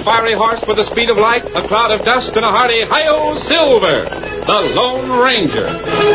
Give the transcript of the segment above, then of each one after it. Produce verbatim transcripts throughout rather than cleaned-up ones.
fiery horse with the speed of light, a cloud of dust, and a hearty hi-yo Silver, the Lone Ranger.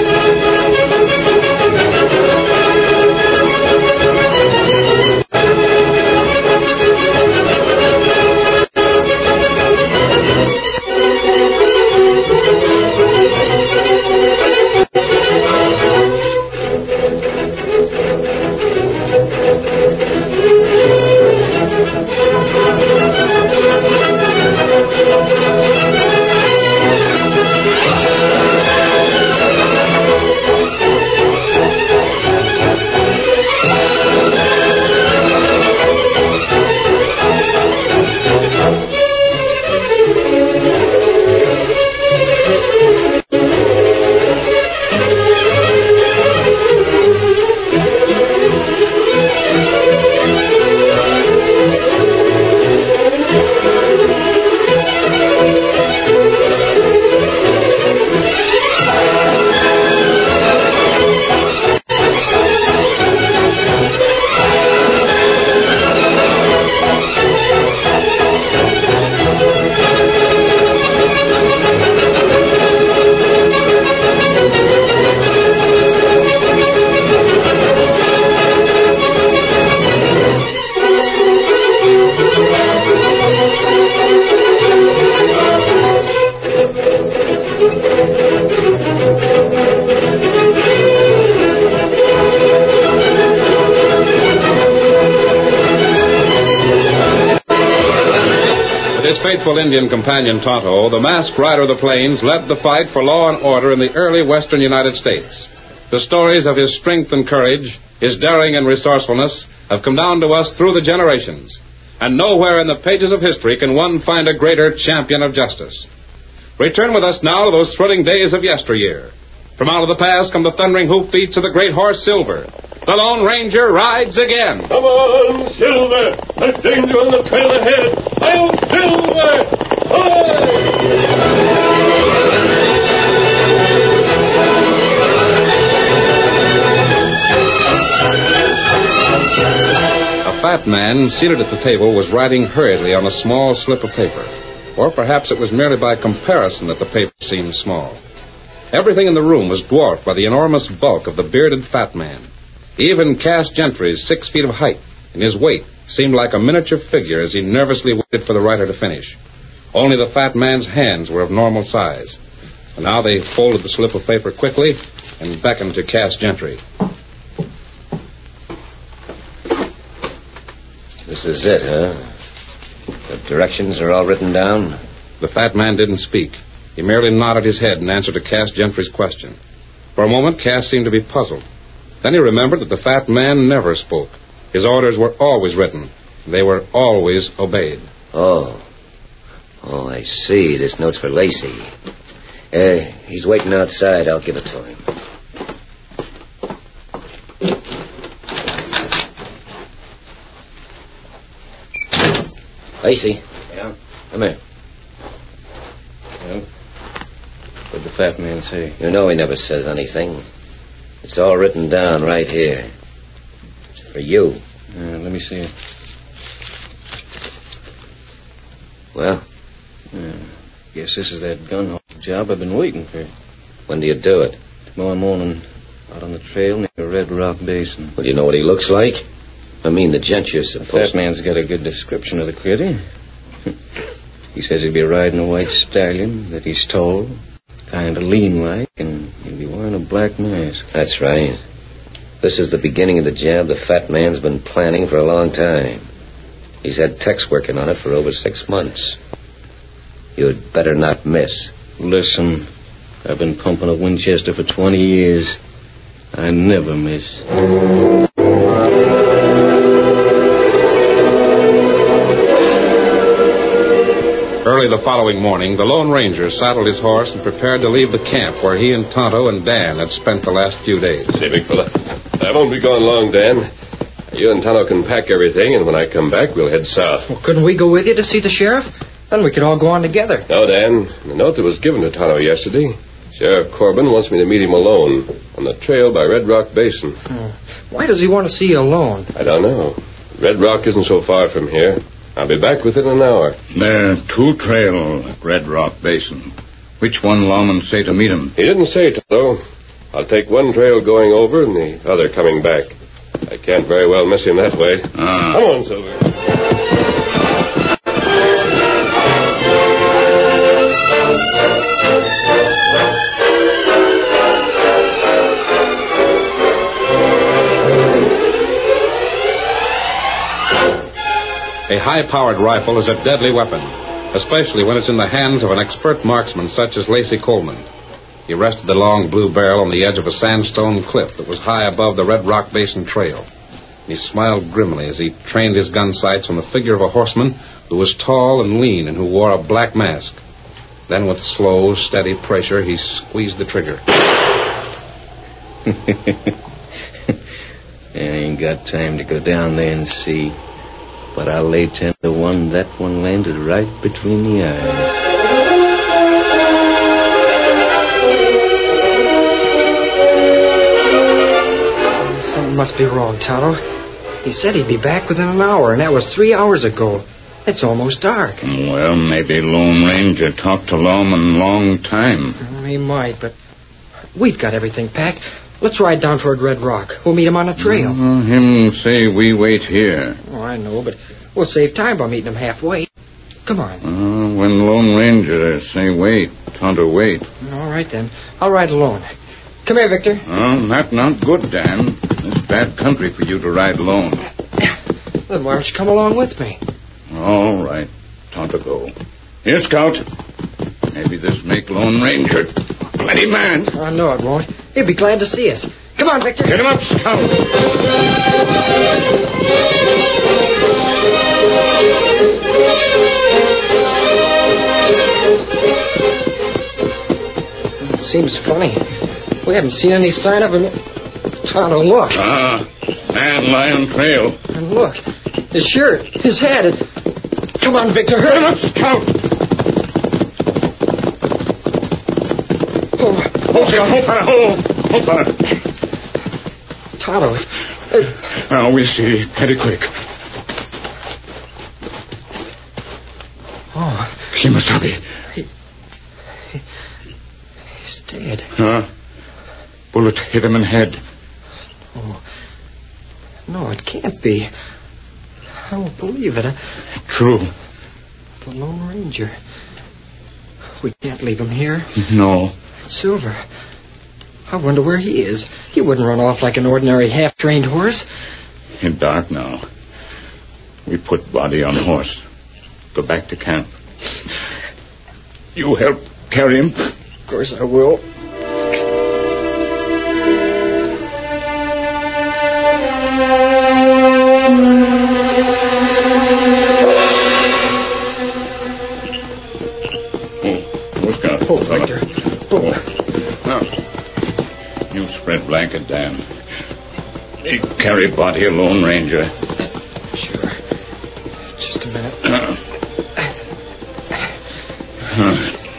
Faithful Indian companion Tonto, the masked rider of the plains, led the fight for law and order in the early western United States. The stories of his strength and courage, his daring and resourcefulness, have come down to us through the generations. And nowhere in the pages of history can one find a greater champion of justice. Return with us now to those thrilling days of yesteryear. From out of the past come the thundering hoofbeats of the great horse Silver. The Lone Ranger rides again. Come on, Silver. There's danger on the trail ahead. I'll Silver. Hi! A fat man seated at the table was writing hurriedly on a small slip of paper. Or perhaps it was merely by comparison that the paper seemed small. Everything in the room was dwarfed by the enormous bulk of the bearded fat man. Even Cass Gentry's six feet of height and his weight seemed like a miniature figure as he nervously waited for the writer to finish. Only the fat man's hands were of normal size. And now they folded the slip of paper quickly and beckoned to Cass Gentry. This is it, huh? The directions are all written down? The fat man didn't speak. He merely nodded his head in answer to Cass Gentry's question. For a moment, Cass seemed to be puzzled. Then he remembered that the fat man never spoke. His orders were always written. They were always obeyed. Oh. Oh, I see. This note's for Lacey. Uh, he's waiting outside. I'll give it to him. Lacey. Yeah? Come here. Well, what'd the fat man say? You know he never says anything. It's all written down right here. It's for you. Uh, let me see it. Well? Uh, guess this is that gun job I've been waiting for. When do you do it? Tomorrow morning, out on the trail near Red Rock Basin. Well, do you know what he looks like? I mean, the gent you're supposed to... The fat man's got a good description of the critter. He says he'll be riding a white stallion, that he's tall, kind of lean-like, and he'll be wearing a black mask. That's right. This is the beginning of the job the fat man's been planning for a long time. He's had techs working on it for over six months. You'd better not miss. Listen, I've been pumping a Winchester for twenty years. I never miss. Early the following morning, the Lone Ranger saddled his horse and prepared to leave the camp where he and Tonto and Dan had spent the last few days. Say, big fella, I won't be gone long, Dan. You and Tonto can pack everything, and when I come back, we'll head south. Well, couldn't we go with you to see the sheriff? Then we could all go on together. No, Dan. The note that was given to Tonto yesterday, Sheriff Corbin wants me to meet him alone on the trail by Red Rock Basin. Hmm. Why does he want to see you alone? I don't know. Red Rock isn't so far from here. I'll be back within an hour. There are two trails at Red Rock Basin. Which one lawman say to meet him? He didn't say, Tonto. I'll take one trail going over and the other coming back. I can't very well miss him that way. Ah. Come on, Silver. A high-powered rifle is a deadly weapon, especially when it's in the hands of an expert marksman such as Lacey Coleman. He rested the long blue barrel on the edge of a sandstone cliff that was high above the Red Rock Basin trail. He smiled grimly as he trained his gun sights on the figure of a horseman who was tall and lean and who wore a black mask. Then with slow, steady pressure, he squeezed the trigger. I ain't got time to go down there and see. But I'll lay ten to one that one landed right between the eyes. Something must be wrong, Tonto. He said he'd be back within an hour, and that was three hours ago. It's almost dark. Well, maybe Lone Ranger talked to Lawman long time. He might, but we've got everything packed. Let's ride down toward Red Rock. We'll meet him on the trail. Uh, him say we wait here. Oh, I know, but we'll save time by meeting him halfway. Come on. Uh, when Lone Ranger say wait, Tonto wait. All right, then. I'll ride alone. Come here, Victor. Oh, that not good, Dan. It's bad country for you to ride alone. Then why don't you come along with me? All right. Tonto go. Here, Scout. Maybe this make Lone Ranger bloody man. I know it won't. He'll be glad to see us. Come on, Victor. Get him up, Scout. It seems funny. We haven't seen any sign of him. Tonto, look. Ah, man lie on trail. And look. His shirt. His hat. It... Come on, Victor. Get him up, Scout. Oh, Hold on, hold on, hold, hold on. Tonto, it, it... Now we see pretty quick. Oh. Kemosabe. He, he, he's dead. Huh? Bullet hit him in head. Oh. No, it can't be. I won't believe it. I... True. The Lone Ranger. We can't leave him here. No. Silver. I wonder where he is. He wouldn't run off like an ordinary half-trained horse. It's dark now. We put body on horse. Go back to camp. You help carry him? Of course I will. Oh, Victor. Oh. Now, you spread blanket, Dan. You carry body of Lone Ranger. Sure. Just a minute. Uh, uh,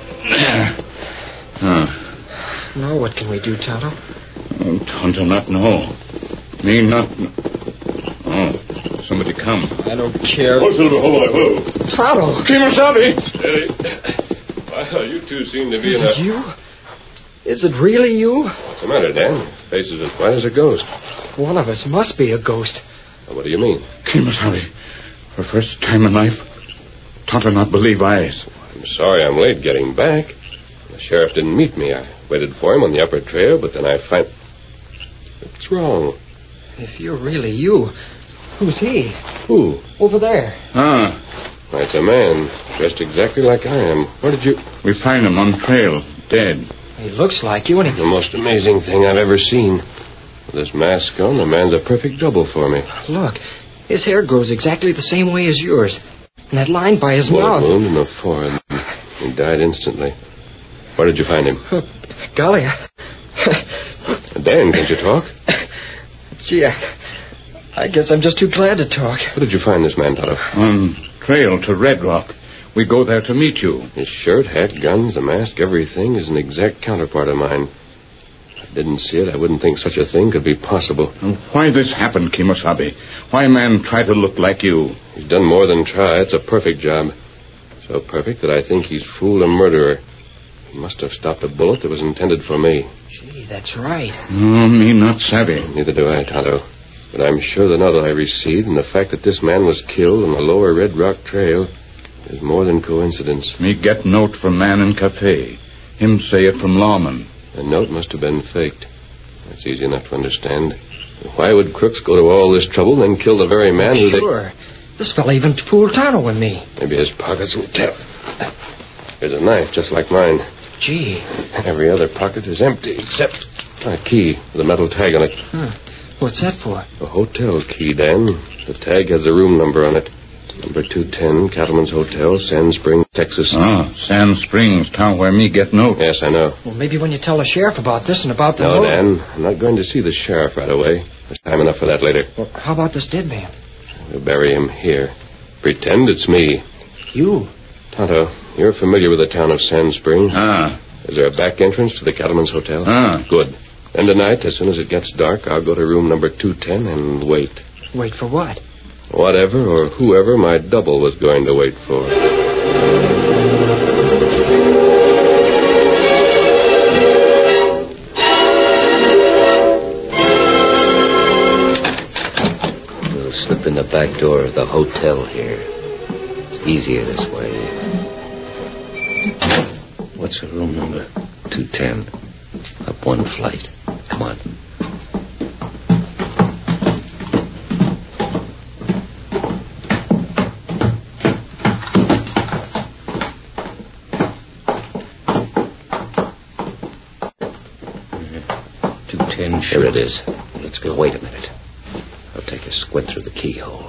uh. Now what can we do, Tonto? Oh, Tonto not know. Me not... Oh, somebody come. I don't care. Oh, Silver, hold on, hold on. Tonto! Kemosabe! Steady. Well, you two seem to be Is in a... it you? Is it really you? What's the matter, Dan? Your face is as white as a ghost. One of us must be a ghost. Well, what do you mean? Kemosabe, for first time in life, Tonto not believe eyes. I'm sorry I'm late getting back. The sheriff didn't meet me. I waited for him on the upper trail, but then I find... What's wrong? If you're really you, who's he? Who? Over there. Ah, It's a man, dressed exactly like I am. Where did you... we find him on trail, dead. He looks like you, and he... The most amazing thing I've ever seen. With this mask on, the man's a perfect double for me. Look, his hair grows exactly the same way as yours. And that line by his Bullet mouth... wound in the forehead. He died instantly. Where did you find him? Oh, golly, I... Dan, can't you talk? Gee, I... I guess I'm just too glad to talk. Where did you find this man, Tonto? On trail to Red Rock. We go there to meet you. His shirt, hat, guns, the mask, everything is an exact counterpart of mine. If I didn't see it, I wouldn't think such a thing could be possible. Why this happened, Kemosabe? Why man try to look like you? He's done more than try. It's a perfect job. So perfect that I think he's fooled a murderer. He must have stopped a bullet that was intended for me. Gee, that's right. Oh, me not savvy. Neither do I, Tonto. But I'm sure the note I received and the fact that this man was killed on the lower Red Rock Trail is more than coincidence. Me get note from man in cafe. Him say it from lawman. The note must have been faked. That's easy enough to understand. Why would crooks go to all this trouble and then kill the very man who they... Sure. This fella even fooled Tonto and me. Maybe his pockets will tell. There's a knife just like mine. Gee. Every other pocket is empty except a key with a metal tag on it. Huh. What's that for? A hotel key, Dan. The tag has a room number on it. Number two ten, Cattleman's Hotel, Sand Springs, Texas. Ah, Sand Springs, town where me get note. Yes, I know. Well, maybe when you tell the sheriff about this and about the No, note... Dan, I'm not going to see the sheriff right away. There's time enough for that later. Well, how about this dead man? We'll bury him here. Pretend it's me. You? Tonto, you're familiar with the town of Sand Springs. Ah. Is there a back entrance to the Cattleman's Hotel? Ah. Good. Then tonight, as soon as it gets dark, I'll go to room number two ten and wait. Wait for what? Whatever or whoever my double was going to wait for. We'll slip in the back door of the hotel here. It's easier this way. What's the room number? two ten. Up one flight. Come on. two ten. Here it is. Let's go. Wait a minute. I'll take a squint through the keyhole.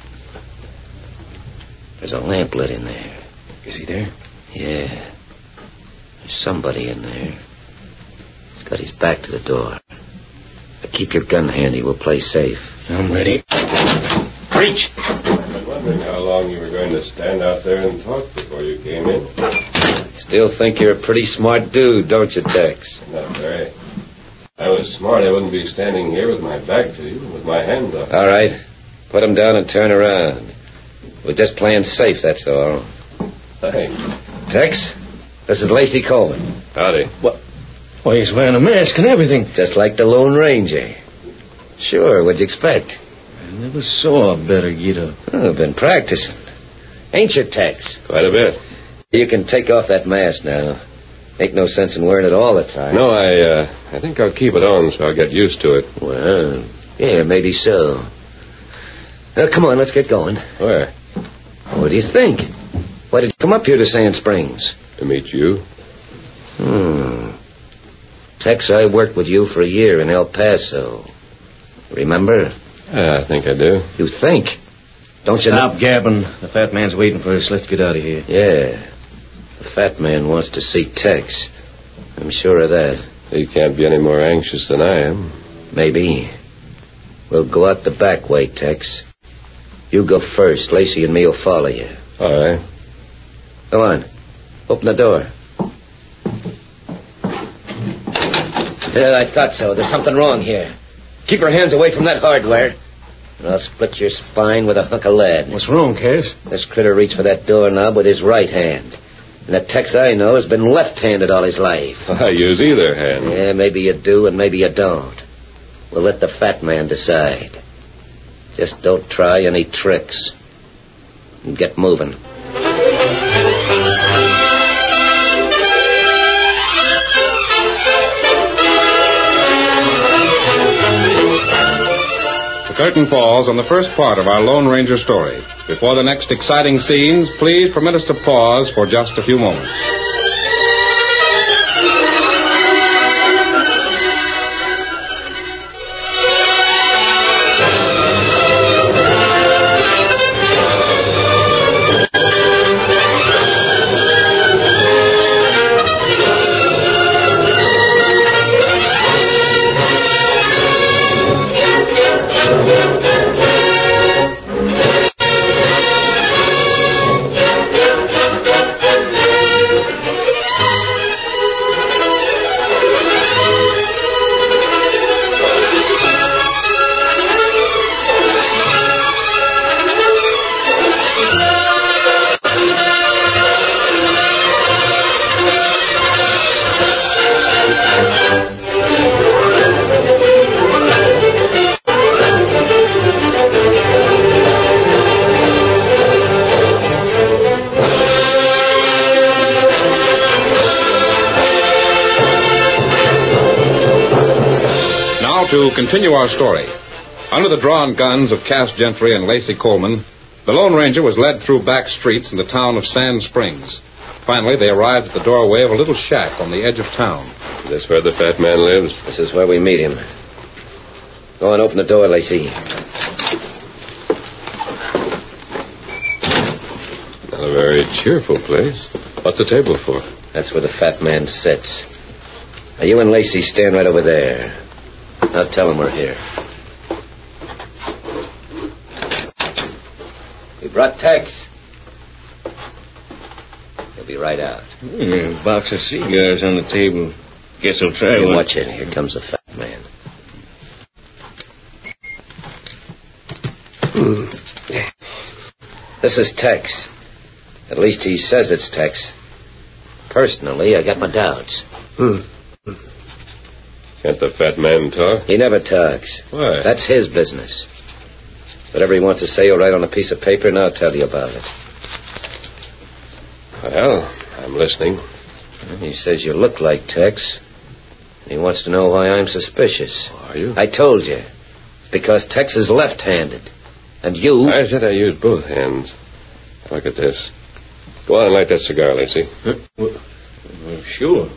There's a lamp lit in there. Is he there? Yeah. There's somebody in there. He's got his back to the door. Now keep your gun handy. We'll play safe. I'm ready. Reach! I was wondering how long you were going to stand out there and talk before you came in. Still think you're a pretty smart dude, don't you, Tex? Not very. If I was smart, I wouldn't be standing here with my back to you, with my hands up. All right. Put him down and turn around. We're just playing safe, that's all. Thanks. Tex, this is Lacey Coleman. Howdy. What? Why, he's wearing a mask and everything. Just like the Lone Ranger. Sure, what'd you expect? I never saw a better get-up. Oh, been practicing. Ain't you, Tex? Quite a bit. You can take off that mask now. Ain't no sense in wearing it all the time. No, I, uh, I think I'll keep it on so I'll get used to it. Well, yeah, maybe so. Well, come on, let's get going. Where? What do you think? Why did you come up here to Sand Springs? To meet you. Hmm. Tex, I worked with you for a year in El Paso. Remember? Yeah, I think I do. You think? Don't you Stop know? gabbing. The fat man's waiting for us. Let's get out of here. Yeah. The fat man wants to see Tex. I'm sure of that. He can't be any more anxious than I am. Maybe. We'll go out the back way, Tex. You go first. Lacey and me will follow you. All right. Come on. Open the door. Yeah, I thought so. There's something wrong here. Keep your hands away from that hardware, or I'll split your spine with a hunk of lead. What's wrong, Cass? This critter reached for that doorknob with his right hand. And the Tex I know has been left-handed all his life. I use either hand. Yeah, maybe you do and maybe you don't. We'll let the fat man decide. Just don't try any tricks. And get moving. The curtain falls on the first part of our Lone Ranger story. Before the next exciting scenes, please permit us to pause for just a few moments. to continue our story. Under the drawn guns of Cass Gentry and Lacey Coleman, the Lone Ranger was led through back streets in the town of Sand Springs. Finally, they arrived at the doorway of a little shack on the edge of town. Is this where the fat man lives? This is where we meet him. Go on, open the door, Lacey. Not a very cheerful place. What's the table for? That's where the fat man sits. Now, you and Lacey stand right over there. I'll tell him we're here. We brought Tex. He'll be right out. Yeah, a box of cigars on the table. Guess I'll try Hey, one. watch it. Here comes the fat man. This is Tex. At least he says it's Tex. Personally, I got my doubts. Hmm. Can't the fat man talk? He never talks. Why? That's his business. Whatever he wants to say, he'll write on a piece of paper, and I'll tell you about it. Well, I'm listening. And he says you look like Tex. And he wants to know why I'm suspicious. Are you? I told you. Because Tex is left-handed. And you... I said I use both hands. Look at this. Go on and light that cigar, Lacey. Huh? Well, well, sure.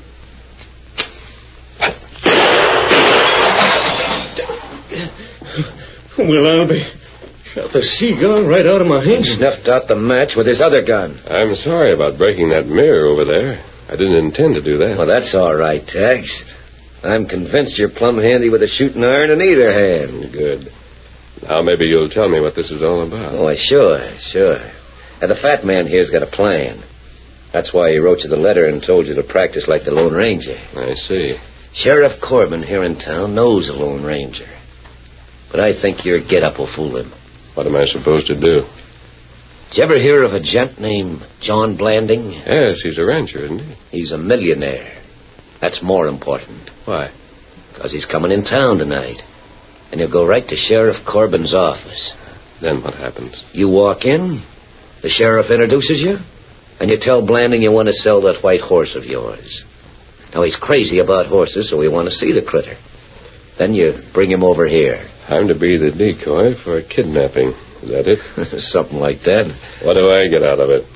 Well, I'll be... Shot the cigar right out of my hand. Snuffed out the match with his other gun. I'm sorry about breaking that mirror over there. I didn't intend to do that. Well, that's all right, Tex. I'm convinced you're plumb handy with a shooting iron in either hand. Good. Now maybe you'll tell me what this is all about. Oh, sure, sure. Now, the fat man here's got a plan. That's why he wrote you the letter and told you to practice like the Lone Ranger. I see. Sheriff Corbin here in town knows the Lone Ranger. But I think your get-up will fool him. What am I supposed to do? Did you ever hear of a gent named John Blanding? Yes, he's a rancher, isn't he? He's a millionaire. That's more important. Why? Because he's coming in town tonight. And he'll go right to Sheriff Corbin's office. Then what happens? You walk in, the sheriff introduces you, and you tell Blanding you want to sell that white horse of yours. Now, he's crazy about horses, so we want to see the critter. Then you bring him over here. I'm to be the decoy for a kidnapping. Is that it? Something like that. What do I get out of it?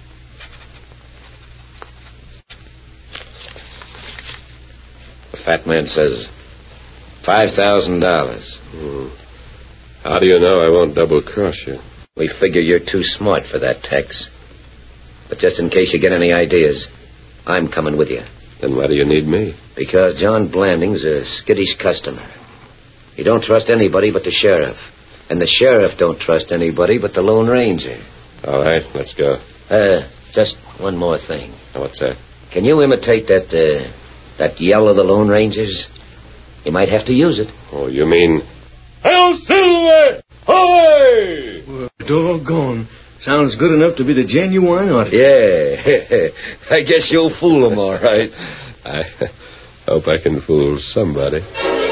The fat man says five thousand dollars. Hmm. How do you know I won't double-cross you? We figure you're too smart for that, Tex. But just in case you get any ideas, I'm coming with you. Then why do you need me? Because John Blanding's a skittish customer. He don't trust anybody but the sheriff. And the sheriff don't trust anybody but the Lone Ranger. All right, let's go. Uh, just one more thing. What's that? Can you imitate that, uh, that yell of the Lone Rangers? You might have to use it. Oh, you mean... Hail Silver! Away! Well, doggone. Sounds good enough to be the genuine outfit. Yeah. I guess you'll fool them all right. I hope I can fool somebody.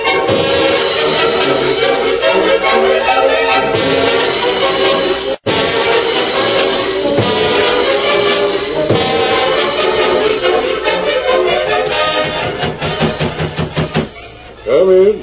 Come in.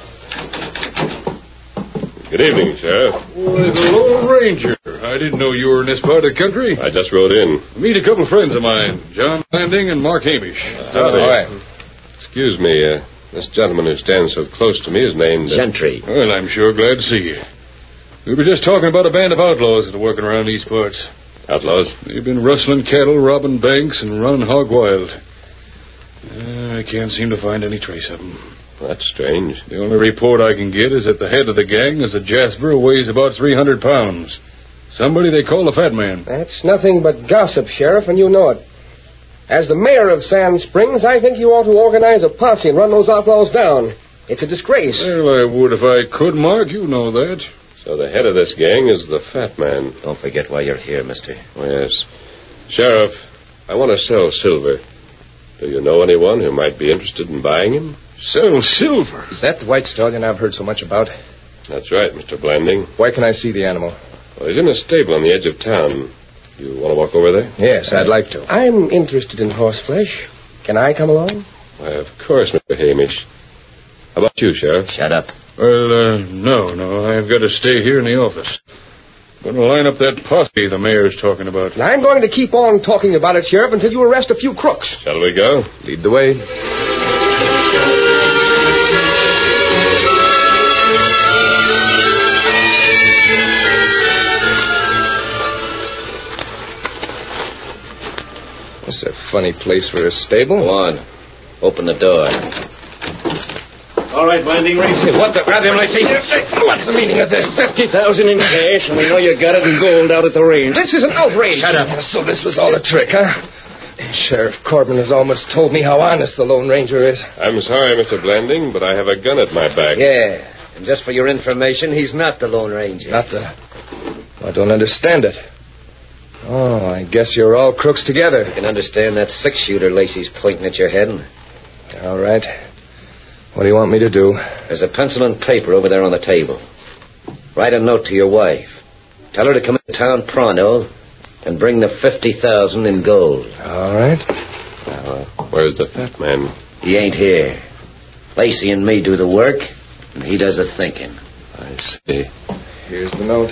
Good evening, Sheriff. Why, the Lone Ranger. I didn't know you were in this part of the country. I just rode in. Meet a couple of friends of mine, John Blanding and Mark Hamish. Howdy. Hi. Excuse me, uh, this gentleman who stands so close to me is named... Uh, Gentry. Well, I'm sure glad to see you. We were just talking about a band of outlaws that are working around these parts. Outlaws? They've been rustling cattle, robbing banks, and running hog wild. Uh, I can't seem to find any trace of them. That's strange. The only report I can get is that the head of the gang is a Jasper who weighs about three hundred pounds. Somebody they call the Fat Man. That's nothing but gossip, Sheriff, and you know it. As the mayor of Sand Springs, I think you ought to organize a posse and run those outlaws down. It's a disgrace. Well, I would if I could, Mark. You know that. So the head of this gang is the Fat Man. Don't forget why you're here, mister. Oh, yes. Sheriff, I want to sell silver. Do you know anyone who might be interested in buying him? Sell silver? Is that the white stallion I've heard so much about? That's right, Mister Blanding. Where can I see the animal? Well, he's in a stable on the edge of town. You want to walk over there? Yes, I'd like to. I'm interested in horseflesh. Can I come along? Why, of course, Mister Hamish. How about you, Sheriff? Shut up. Well, uh, no, no. I've got to stay here in the office. Going to line up that posse the mayor's talking about. And I'm going to keep on talking about it, Sheriff, until you arrest a few crooks. Shall we go? Lead the way. That's a funny place for a stable. Go on. Open the door. All right, Blanding, raise it. What the... Grab him, Lacey. What's the meaning of this? Fifty thousand in cash, and we know you got it in gold out at the range. This is an outrage. Shut up. So this was all a trick, huh? Sheriff Corbin has almost told me how honest the Lone Ranger is. I'm sorry, Mister Blanding, but I have a gun at my back. Yeah. And just for your information, he's not the Lone Ranger. Not the... I don't understand it. Oh, I guess you're all crooks together. You can understand that six-shooter Lacey's pointing at your head. All right. What do you want me to do? There's a pencil and paper over there on the table. Write a note to your wife. Tell her to come into town pronto and bring the fifty thousand in gold. All right. Uh, where's the fat man? He ain't here. Lacey and me do the work, and he does the thinking. I see. Here's the note.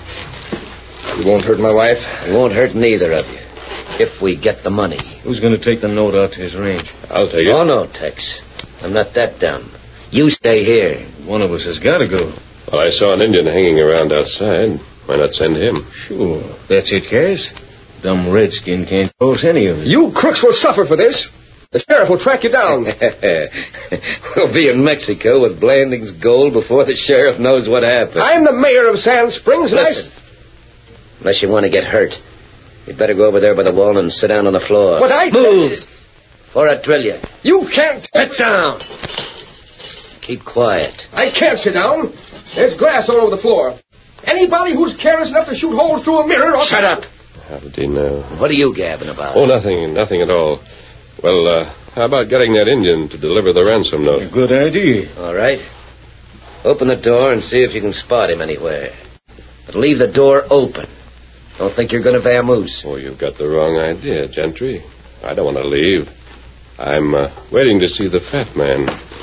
You won't hurt my wife? It won't hurt neither of you, if we get the money. Who's going to take the note out to his range? I'll take it. Oh, no, Tex. I'm not that dumb. You stay here. One of us has got to go. Well, I saw an Indian hanging around outside. Why not send him? Sure. That's it, Cass. Dumb redskin can't force any of it. You crooks will suffer for this. The sheriff will track you down. We'll be in Mexico with Blanding's gold before the sheriff knows what happened. I'm the mayor of Sand Springs, and Listen. Unless you want to get hurt, you'd better go over there by the wall and sit down on the floor. But I... Move! Or I drill you. You can't... Sit down! Keep quiet. I can't sit down. There's glass all over the floor. Anybody who's careless enough to shoot holes through a mirror... Or... Shut up! How did he know? What are you gabbing about? Oh, nothing. Nothing at all. Well, uh, how about getting that Indian to deliver the ransom note? A good idea. All right. Open the door and see if you can spot him anywhere. But leave the door open. Don't think you're going to vamoose. Oh, you've got the wrong idea, Gentry. I don't want to leave. I'm uh, waiting to see the fat man.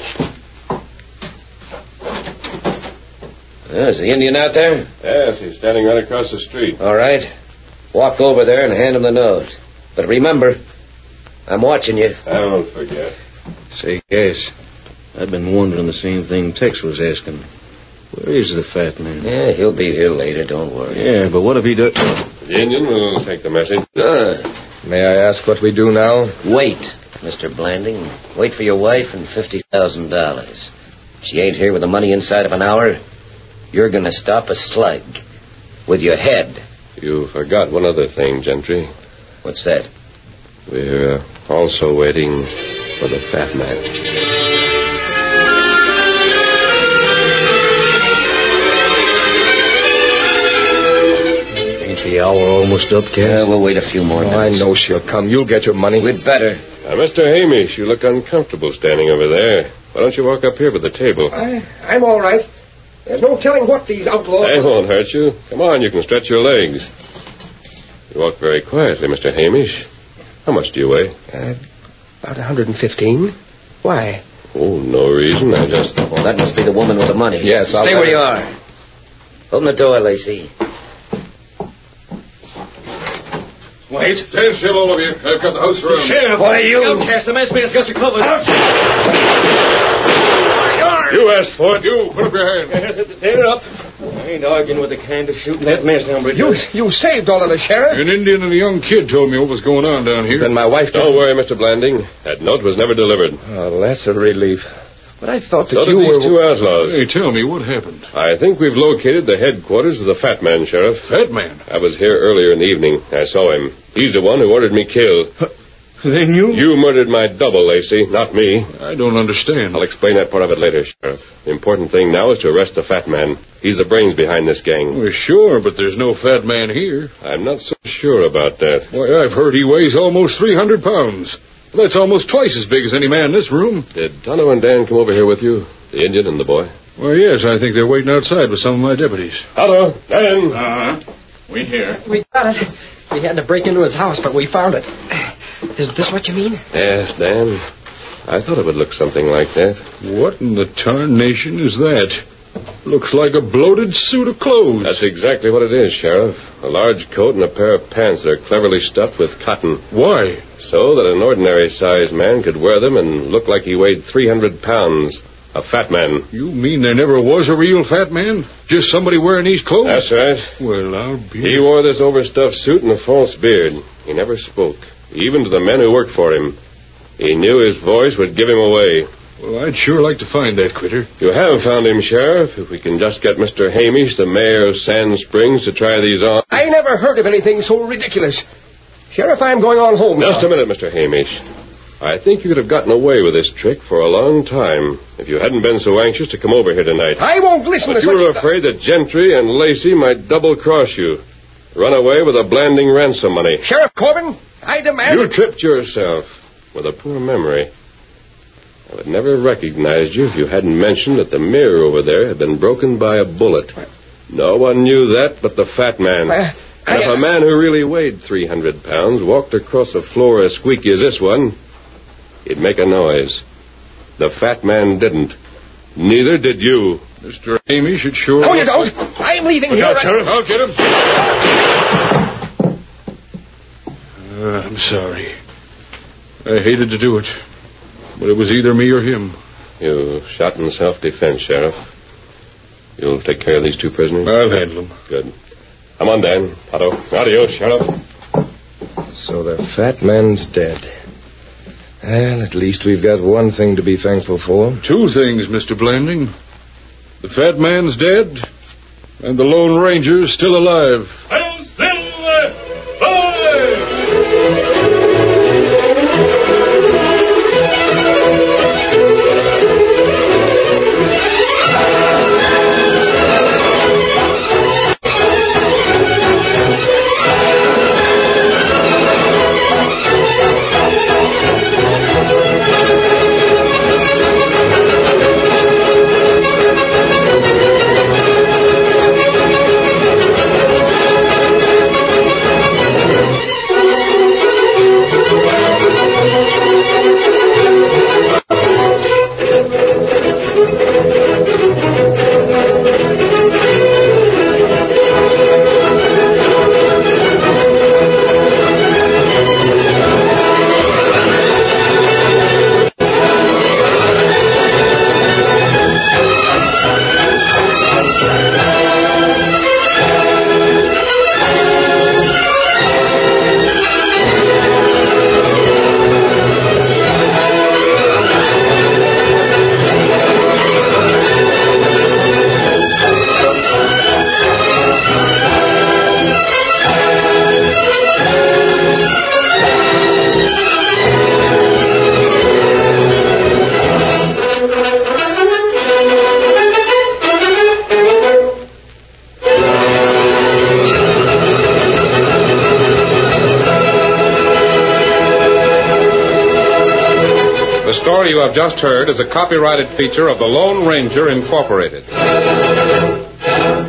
Uh, is the Indian out there? Yes, he's standing right across the street. All right. Walk over there and hand him the note. But remember, I'm watching you. I won't forget. Say, Cass, I've been wondering the same thing Tex was asking. Where is the fat man? Yeah, he'll be here later, don't worry. Yeah, but what if he does... The Indian will take the message. Uh, May I ask what we do now? wait, Mister Blanding. Wait for your wife and fifty thousand dollars. She ain't here with the money inside of an hour. You're going to stop a slug with your head. You forgot one other thing, Gentry. What's that? We're uh, also waiting for the fat man. The hour almost up, Cass? Yeah, we'll wait a few more Oh, I minutes. know she'll come. You'll get your money. We'd better. Now, Mister Hamish, you look uncomfortable standing over there. Why don't you walk up here by the table? I, I'm all right. There's no telling what these outlaws... I won't hurt you. Come on, you can stretch your legs. You walk very quietly, Mister Hamish. How much do you weigh? Uh, about one hundred fifteen. Why? Oh, no reason. I just... Well, that must be the woman with the money. Yes, I'll Stay let where you her- are. Open the door, Lacey. Wait. Stand still, all of you. I've got the house around. Sheriff! What are you? Cass, the masked man's got you covered. You asked for it. You, put up your hand. Tear it up. I ain't arguing with the kind of shooting that man's down, Bridget. You, you saved all of the sheriff. An Indian and a young kid told me what was going on down here. Then my wife... Don't worry, Mister Blanding. That note was never delivered. Oh, that's a relief. But I thought that So you did were... these two outlaws. Hey, tell me, what happened? I think we've located the headquarters of the fat man, Sheriff. Fat man. I was here earlier in the evening. I saw him. He's the one who ordered me killed. Then you... You murdered my double, Lacey, not me. I don't understand. I'll explain that part of it later, Sheriff. The important thing now is to arrest the fat man. He's the brains behind this gang. Well, sure, but there's no fat man here. I'm not so sure about that. Why, I've heard he weighs almost three hundred pounds. That's almost twice as big as any man in this room. Did Tonto and Dan come over here with you? The Indian and the boy? Well, yes, I think they're waiting outside with some of my deputies. Tonto, Dan. Uh-huh. We here. We got it. We had to break into his house, but we found it. Is this what you mean? Yes, Dan. I thought it would look something like that. What in the tarnation is that? Looks like a bloated suit of clothes. That's exactly what it is, Sheriff. A large coat and a pair of pants that are cleverly stuffed with cotton. Why? So that an ordinary-sized man could wear them and look like he weighed three hundred pounds. A fat man. You mean there never was a real fat man? Just somebody wearing these clothes? That's right. Well, I'll be... He wore this overstuffed suit and a false beard. He never spoke, even to the men who worked for him. He knew his voice would give him away. Well, I'd sure like to find that critter. You have found him, Sheriff. If we can just get Mister Hamish, the mayor of Sand Springs, to try these on... I never heard of anything so ridiculous. Sheriff, I'm going on home now. Just a minute, Mister Hamish. I think you could have gotten away with this trick for a long time if you hadn't been so anxious to come over here tonight. I won't listen but to you such... were afraid that Gentry and Lacey might double-cross you. Run away with a Blanding ransom money. Sheriff Corbin, I demand... You tripped yourself with a poor memory. I would never have recognized you if you hadn't mentioned that the mirror over there had been broken by a bullet. No one knew that but the fat man. Uh, and if a man who really weighed three hundred pounds walked across a floor as squeaky as this one, he'd make a noise. The fat man didn't. Neither did you. Mister Hamish, it sure... No, you don't. I'm leaving Look here. out, Sheriff. I'll get him. Uh, I'm sorry. I hated to do it. But it was either me or him. You shot in self-defense, Sheriff. You'll take care of these two prisoners? I'll handle them. Good. Come on, Dan. Otto. Adios, Sheriff. So the fat man's dead. Well, at least we've got one thing to be thankful for. Two things, Mister Blanding. The fat man's dead, and the Lone Ranger's still alive. Hail Silver! Fire! The story you have just heard is a copyrighted feature of the Lone Ranger, Incorporated.